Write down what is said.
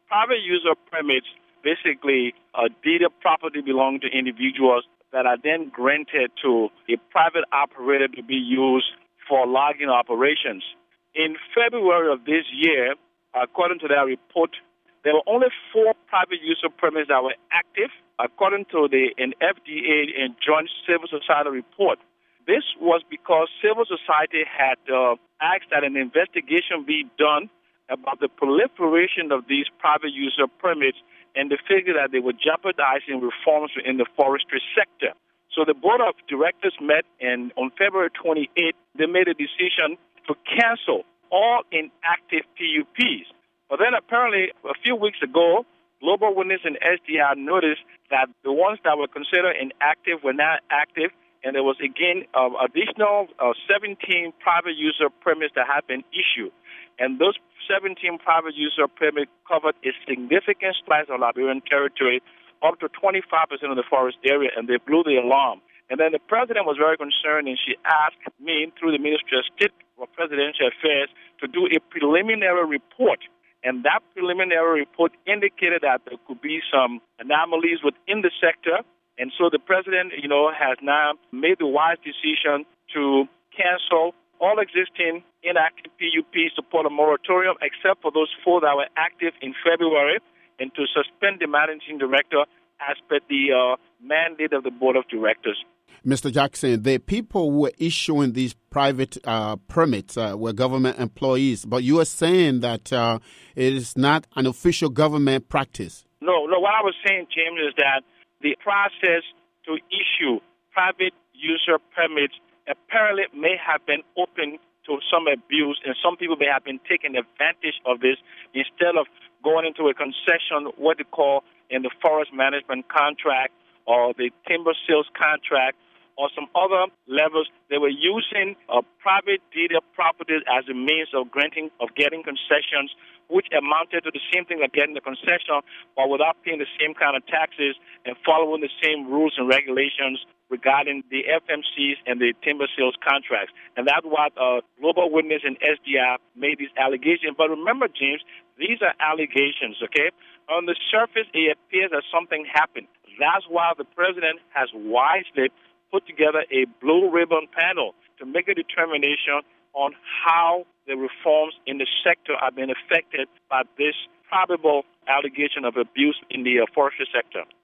Private user permits basically deeded property belonging to individuals that are then granted to a private operator to be used for logging operations. In February of this year, according to that report, there were only 4 private user permits that were active, according to an FDA and Joint Civil Society report. This was because civil society had asked that an investigation be done about the proliferation of these private user permits, and they figured that they were jeopardizing reforms in the forestry sector. So the board of directors met, and on February 28th, they made a decision to cancel all inactive PUPs. But then apparently a few weeks ago, Global Witness and SDR noticed that the ones that were considered inactive were not active, and there was again additional 17 private user permits that had been issued. And those 17 private user permits covered a significant slice of Liberian territory, up to 25% of the forest area, and they blew the alarm. And then the president was very concerned, and she asked me through the Ministry of State for Presidential Affairs to do a preliminary report. And that preliminary report indicated that there could be some anomalies within the sector. And so the president, has now made the wise decision to cancel all existing inactive PUPs, to put a moratorium, except for those 4 that were active in February, and to suspend the managing director as per the mandate of the board of directors. Mr. Jackson, the people who were issuing these private permits were government employees, but you are saying that it is not an official government practice. No, what I was saying, James, is that the process to issue private user permits apparently may have been open to some abuse, and some people may have been taking advantage of this instead of going into a concession, what they call in the forest management contract or the timber sales contract, or some other levels. They were using private deeded properties as a means of getting concessions, which amounted to the same thing like getting the concession, but without paying the same kind of taxes and following the same rules and regulations regarding the FMCs and the timber sales contracts. And that's what Global Witness and SDR made these allegations. But remember, James, these are allegations, okay? On the surface, it appears that something happened. That's why the president has wisely put together a blue ribbon panel to make a determination on how the reforms in the sector are being affected by this probable allegation of abuse in the forestry sector.